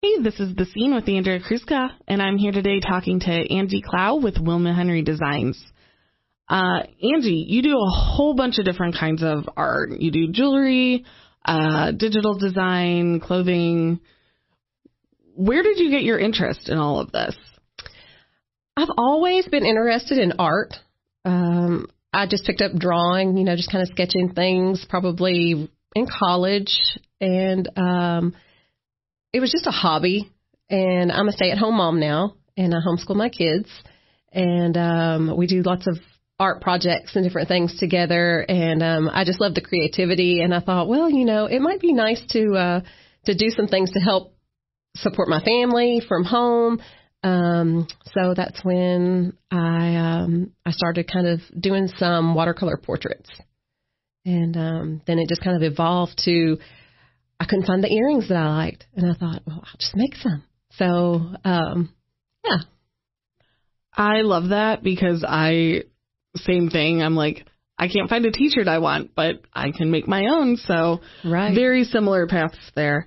Hey, this is The Scene with Andrea Kruska, and I'm here today talking to Angie Clow with Wilma Henry Designs. Angie, you do a whole bunch of different kinds of art. You do jewelry, digital design, clothing. Where did you get your interest in all of this? I've always been interested in art. I just picked up drawing, just kind of sketching things probably in college. And it was just a hobby. And I'm a stay-at-home mom now, and I homeschool my kids. And we do lots of art projects and different things together. And I just love the creativity. And I thought, well, it might be nice to do some things to help support my family from home. So that's when I started kind of doing some watercolor portraits. And then it just kind of evolved to, I couldn't find the earrings that I liked. And I thought, well, I'll just make some. So, yeah. I love that because same thing. I'm like, I can't find a t-shirt I want, but I can make my own. So right. Very similar paths there.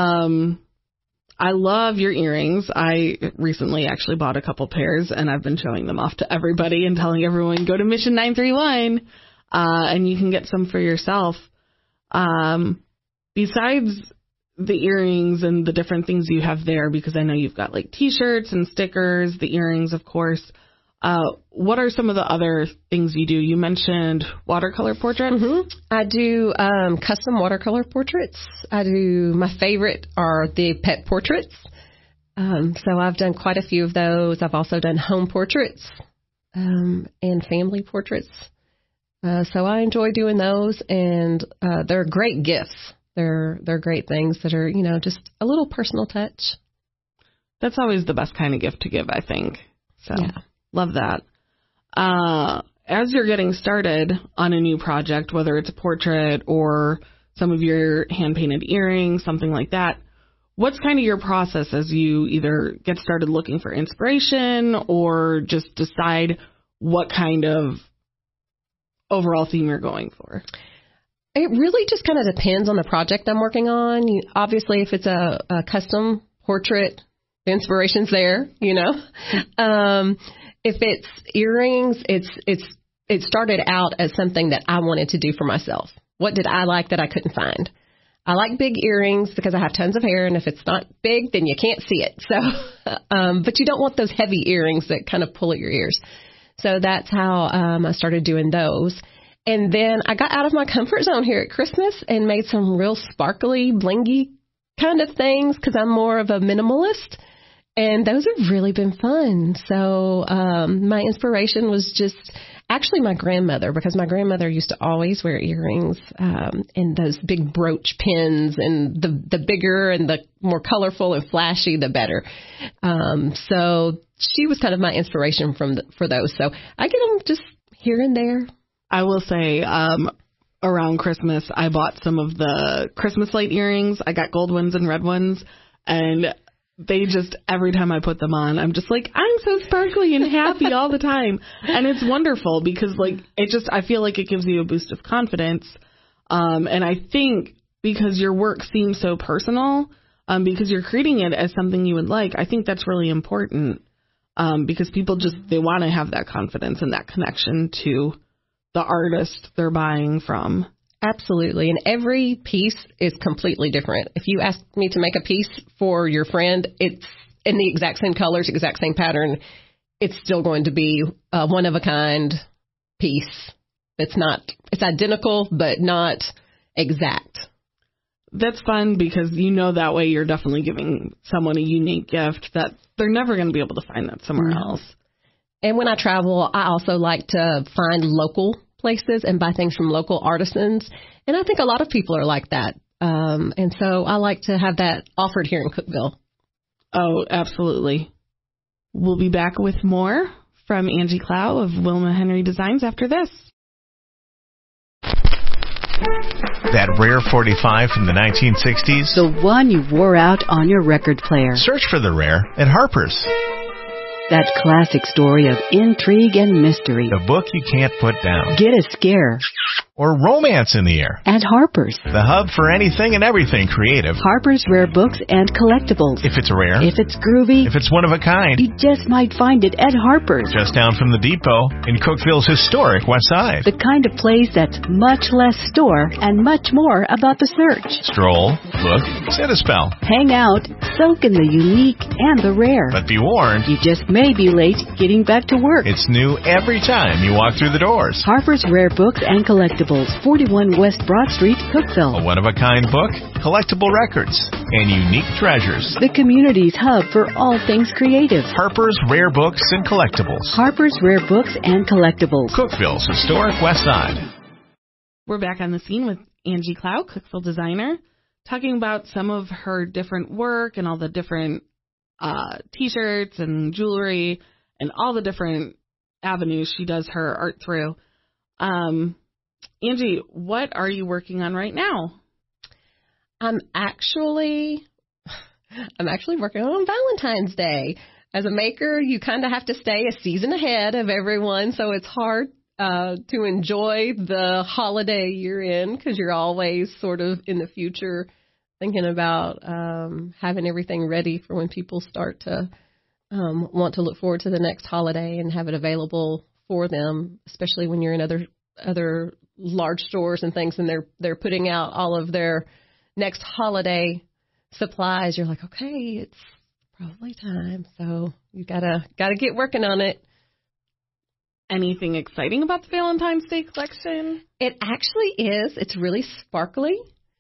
I love your earrings. I recently actually bought a couple pairs, and I've been showing them off to everybody and telling everyone, go to Mission 931, and you can get some for yourself. Besides the earrings and the different things you have there, because I know you've got like T-shirts and stickers, the earrings, of course, what are some of the other things you do? You mentioned watercolor portraits. Mm-hmm. I do custom watercolor portraits. My favorite are the pet portraits. So I've done quite a few of those. I've also done home portraits and family portraits. So I enjoy doing those, and they're great gifts. They're great things that are, just a little personal touch. That's always the best kind of gift to give, I think. So. Yeah. Love that. As you're getting started on a new project, whether it's a portrait or some of your hand-painted earrings, something like that, what's kind of your process as you either get started looking for inspiration or just decide what kind of overall theme you're going for? It really just kind of depends on the project I'm working on. Obviously, if it's a custom portrait, the inspiration's there, If it's earrings, it started out as something that I wanted to do for myself. What did I like that I couldn't find? I like big earrings because I have tons of hair, and if it's not big, then you can't see it. So, but you don't want those heavy earrings that kind of pull at your ears. So that's how I started doing those. And then I got out of my comfort zone here at Christmas and made some real sparkly, blingy kind of things because I'm more of a minimalist. And those have really been fun. So my inspiration was just actually my grandmother, because my grandmother used to always wear earrings and those big brooch pins, and the bigger and the more colorful and flashy, the better. So she was kind of my inspiration for those. So I get them just here and there. I will say around Christmas, I bought some of the Christmas light earrings. I got gold ones and red ones, and they just, every time I put them on, I'm just like, I'm so sparkly and happy all the time. And it's wonderful because I feel like it gives you a boost of confidence. And I think because your work seems so personal, because you're creating it as something you would like, I think that's really important. Because people they want to have that confidence and that connection to the artist they're buying from. Absolutely. And every piece is completely different. If you ask me to make a piece for your friend, it's in the exact same colors, exact same pattern. It's still going to be a one-of-a-kind piece. It's identical, but not exact. That's fun because that way you're definitely giving someone a unique gift that they're never going to be able to find that somewhere else. And when I travel, I also like to find local places and buy things from local artisans. And I think a lot of people are like that. And so I like to have that offered here in Cookeville. Oh, absolutely. We'll be back with more from Angie Clow of Wilma Henry Designs after this. That rare 45 from the 1960s. The one you wore out on your record player. Search for the rare at Harper's. That classic story of intrigue and mystery. The book you can't put down. Get a scare or romance in the air. At Harper's. The hub for anything and everything creative. Harper's Rare Books and Collectibles. If it's rare, If it's groovy, if it's one of a kind, you just might find it at Harper's. just down from the depot in Cookville's historic West Side. The kind of place that's much less store and much more about the search. Stroll, look, sit a spell. Hang out, soak in the unique and the rare. But be warned, You just may be late getting back to work. it's new every time you walk through the doors. Harper's Rare Books and Collectibles, 41 West Broad Street, A Cookville. one-of-a-kind book, collectible records, and unique treasures. The community's hub for all things creative. Harper's Rare Books and Collectibles. Harper's Rare Books and Collectibles. Cookville's historic West Side. We're back on the scene with Angie Clow, Cookville designer, talking about some of her different work and all the different T-shirts and jewelry and all the different avenues she does her art through. Angie, what are you working on right now? I'm actually working on Valentine's Day. As a maker, you kind of have to stay a season ahead of everyone, so it's hard to enjoy the holiday you're in because you're always sort of in the future thinking about having everything ready for when people start to want to look forward to the next holiday and have it available for them, especially when you're in other large stores and things and they're putting out all of their next holiday supplies. You're like, okay, it's probably time. So you gotta get working on it. Anything exciting about the Valentine's Day collection? It actually is. It's really sparkly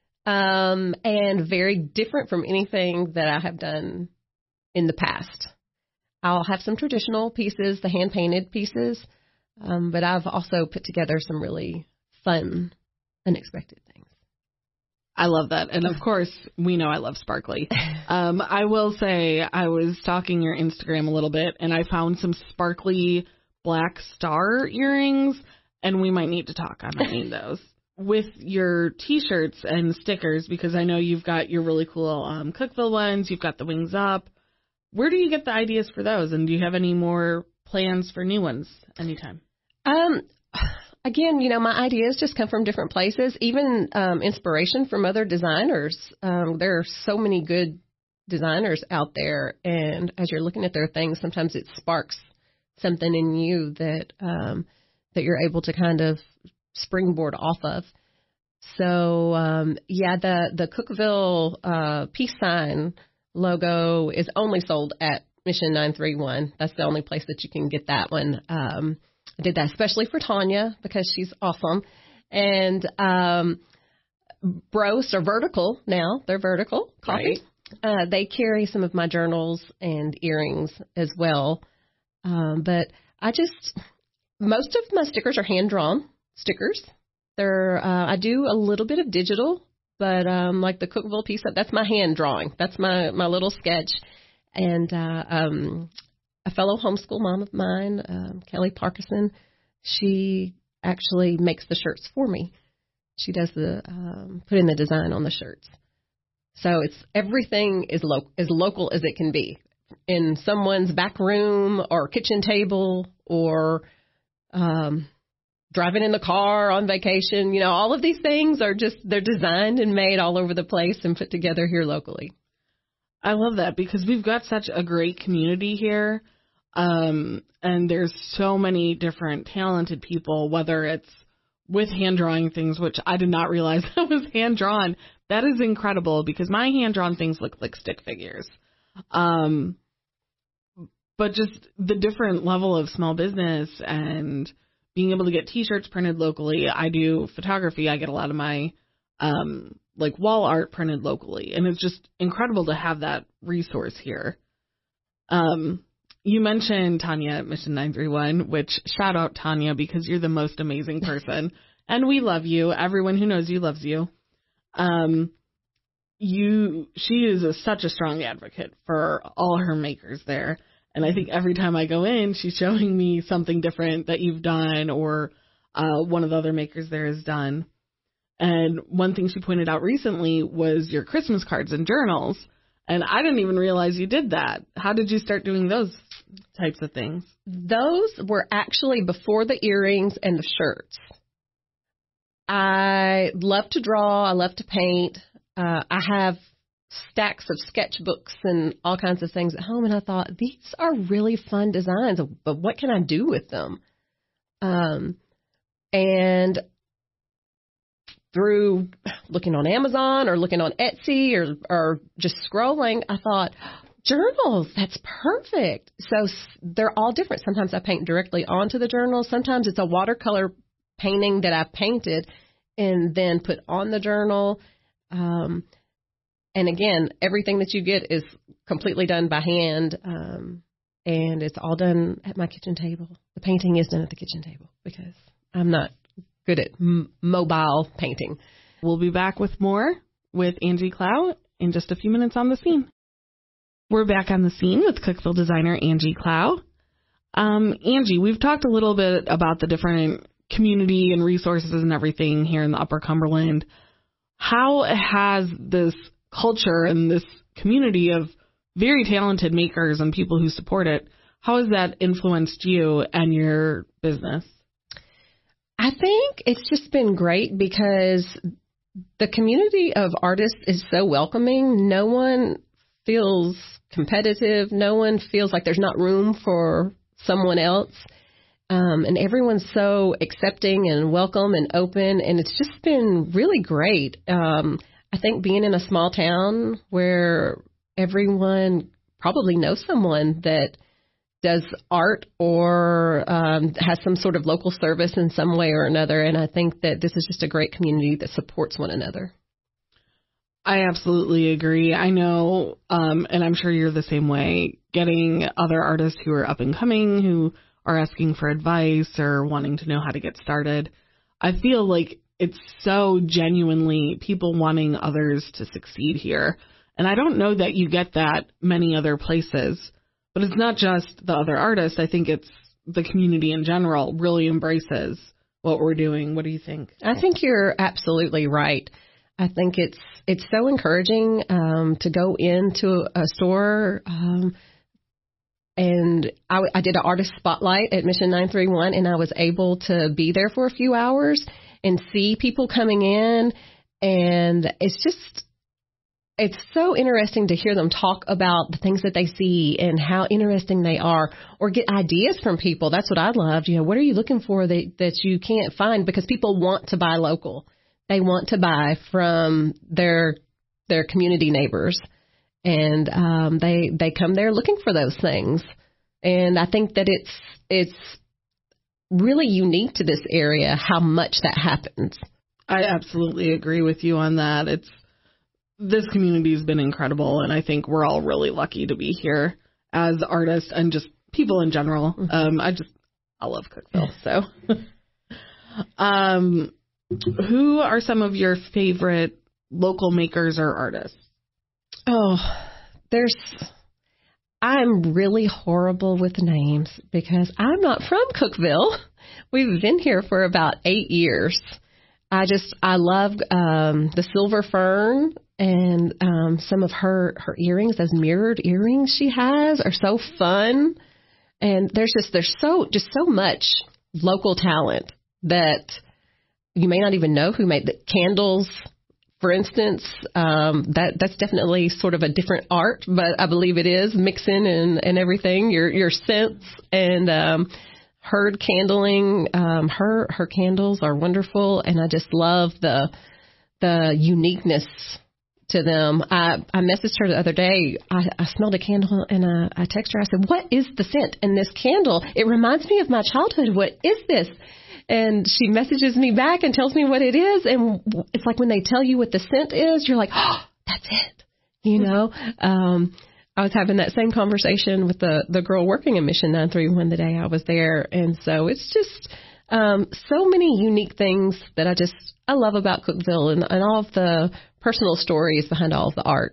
and very different from anything that I have done in the past. I'll have some traditional pieces, the hand-painted pieces, but I've also put together some really fun, unexpected things. I love that. And of course, we know I love sparkly. I will say I was stalking your Instagram a little bit and I found some sparkly black star earrings and we might need to talk. I might need those. With your T-shirts and stickers, because I know you've got your really cool Cookville ones, you've got the Wings Up. Where do you get the ideas for those? And do you have any more plans for new ones anytime? Again, my ideas just come from different places, even inspiration from other designers. There are so many good designers out there, and as you're looking at their things, sometimes it sparks something in you that you're able to kind of springboard off of. So, the Cookville peace sign logo is only sold at Mission 931. That's the only place that you can get that one. I did that especially for Tanya because she's awesome. And Bros are vertical now. They're vertical coffee. Right. They carry some of my journals and earrings as well. But most of my stickers are hand-drawn stickers. I do a little bit of digital, but like the Cookville piece, that's my hand drawing. That's my little sketch. And a fellow homeschool mom of mine, Kelly Parkinson, she actually makes the shirts for me. She does putting the design on the shirts. So everything is as local as it can be, in someone's back room or kitchen table or driving in the car on vacation. All of these things they're designed and made all over the place and put together here locally. I love that because we've got such a great community here. And there's so many different talented people, whether it's with hand drawing things, which I did not realize that was hand drawn. That is incredible because my hand drawn things look like stick figures. But just the different level of small business and being able to get T-shirts printed locally. I do photography. I get a lot of my wall art printed locally, and it's just incredible to have that resource here. You mentioned Tanya at Mission 931, which shout out Tanya because you're the most amazing person, and we love you. Everyone who knows you loves you. She is such a strong advocate for all her makers there. And I think every time I go in, she's showing me something different that you've done or one of the other makers there has done. And one thing she pointed out recently was your Christmas cards and journals. And I didn't even realize you did that. How did you start doing those types of things? Those were actually before the earrings and the shirts. I love to draw. I love to paint. I have stacks of sketchbooks and all kinds of things at home. And I thought, these are really fun designs, but what can I do with them? And through looking on Amazon or looking on Etsy or just scrolling, I thought, journals, that's perfect. So they're all different. Sometimes I paint directly onto the journal. Sometimes it's a watercolor painting that I painted and then put on the journal. And again, everything that you get is completely done by hand. And it's all done at my kitchen table. The painting is done at the kitchen table because I'm not good at mobile painting. We'll be back with more with Angie Clow in just a few minutes on The Scene. We're back on The Scene with Cookeville designer Angie Clow. Angie, we've talked a little bit about the different community and resources and everything here in the Upper Cumberland. How has this culture and this community of very talented makers and people who support it, how has that influenced you and your business? I think it's just been great because the community of artists is so welcoming. No one feels competitive. No one feels like there's not room for someone else. And everyone's so accepting and welcome and open. And it's just been really great. I think being in a small town where everyone probably knows someone that does art or has some sort of local service in some way or another. And I think that this is just a great community that supports one another. I absolutely agree. I know, and I'm sure you're the same way, getting other artists who are up and coming, who are asking for advice or wanting to know how to get started. I feel like it's so genuinely people wanting others to succeed here. And I don't know that you get that many other places. But it's not just the other artists. I think it's the community in general really embraces what we're doing. What do you think? I think you're absolutely right. I think it's so encouraging to go into a store. And I did an artist spotlight at Mission 931, and I was able to be there for a few hours and see people coming in. And it's so interesting to hear them talk about the things that they see and how interesting they are, or get ideas from people. That's what I loved. You know, what are you looking for that you can't find? Because people want to buy local. They want to buy from their community neighbors, and they come there looking for those things. And I think that it's really unique to this area how much that happens. I absolutely agree with you on that. This community has been incredible, and I think we're all really lucky to be here as artists and just people in general. I love Cookeville. So, who are some of your favorite local makers or artists? Oh, I'm really horrible with names because I'm not from Cookeville. We've been here for about 8 years. I love the Silver Fern. And some of her earrings, those mirrored earrings she has, are so fun. And there's so much local talent that you may not even know who made the candles. For instance, that's definitely sort of a different art, but I believe it is mixing and everything. Your scents and Herd candling. Her candles are wonderful, and I just love the uniqueness to them. I messaged her the other day. I smelled a candle and I texted her. I said, "What is the scent in this candle? It reminds me of my childhood. What is this?" And she messages me back and tells me what it is. And it's like when they tell you what the scent is, you're like, "Oh, that's it." You know, I was having that same conversation with the girl working in Mission 931 the day I was there. And so it's just so many unique things that I love about Cookeville and all of the personal stories behind all of the art.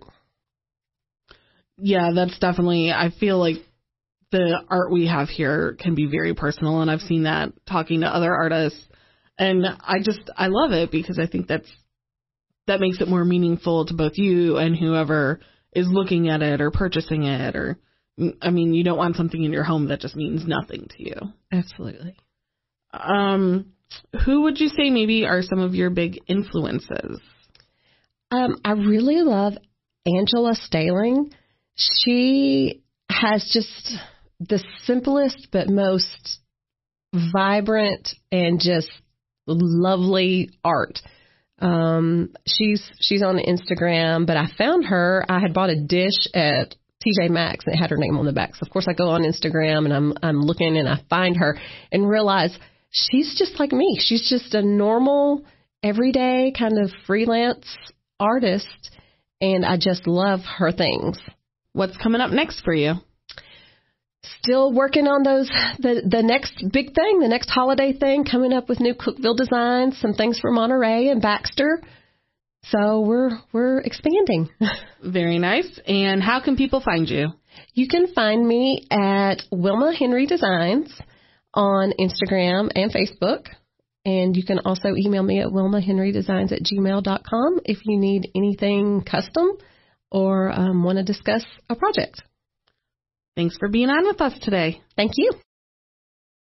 Yeah, that's definitely, I feel like the art we have here can be very personal, and I've seen that talking to other artists, and I love it because I think that makes it more meaningful to both you and whoever is looking at it or purchasing it, or, I mean, you don't want something in your home that just means nothing to you. Absolutely. Who would you say maybe are some of your big influences? I really love Angela Staling. She has just the simplest but most vibrant and just lovely art. She's on Instagram, but I found her. I had bought a dish at TJ Maxx and it had her name on the back. So of course I go on Instagram and I'm looking and I find her and realize she's just like me. She's just a normal, everyday kind of freelance artist, and I just love her things. What's coming up next for you? Still working on the next big thing, the next holiday thing, coming up with new Cookeville designs, some things for Monterey and Baxter. So we're expanding. Very nice. And how can people find you? You can find me at Wilma Henry Designs on Instagram and Facebook. And you can also email me at wilmahenrydesigns@gmail.com if you need anything custom or want to discuss a project. Thanks for being on with us today. Thank you.